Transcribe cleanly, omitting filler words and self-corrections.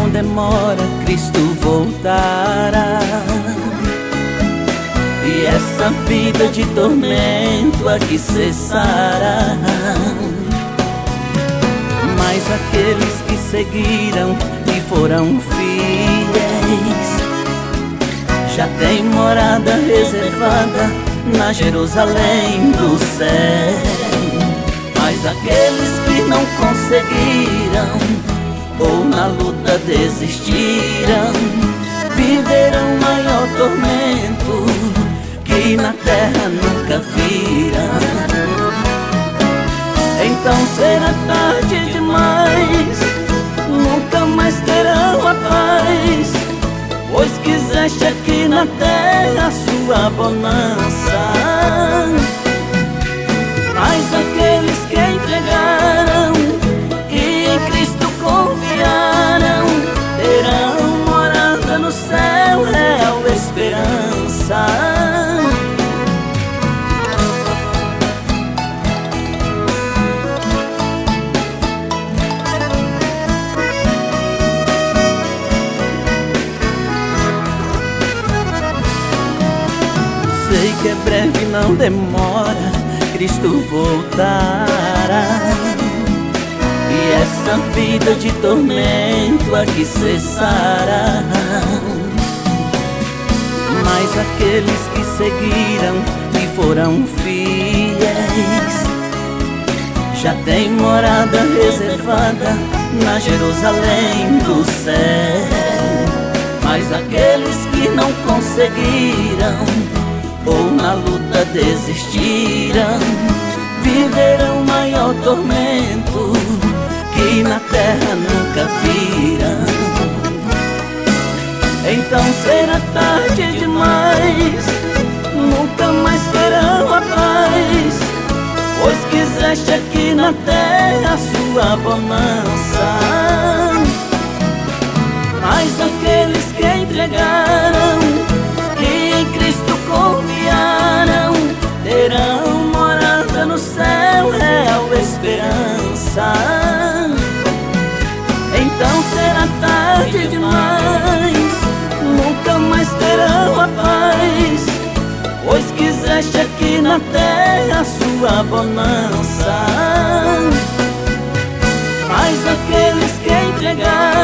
não demora, Cristo voltará. E essa vida de tormento aqui cessará. Mas aqueles que seguiram e foram fiéis já tem morada reservada na Jerusalém do céu. Mas aqueles que não conseguiram ou na luta desistiram viverão maior tormento que na terra nunca viram. Então será tarde demais, nunca mais terão a paz, pois quiseste aqui na terra sua bonança. Mas aqueles que entregaram e em Cristo confiaram terão morada no céu, real esperança. Sei que é breve, não demora, Cristo voltará. E essa vida de tormento aqui cessará. Mas aqueles que seguiram e foram fiéis já tem morada reservada na Jerusalém do céu. Mas aqueles que não conseguiram ou na luta desistiram viverão maior tormento que na terra nunca viram. Então será tarde demais, nunca mais terão a paz, pois quiseste aqui na terra sua bonança. Mas aqueles que entregaram e em Cristo confiaram terão morada no céu, real esperança. Então será tarde demais, nunca mais terão a paz, pois quiseste aqui na terra sua bonança. Mas aqueles que entregaram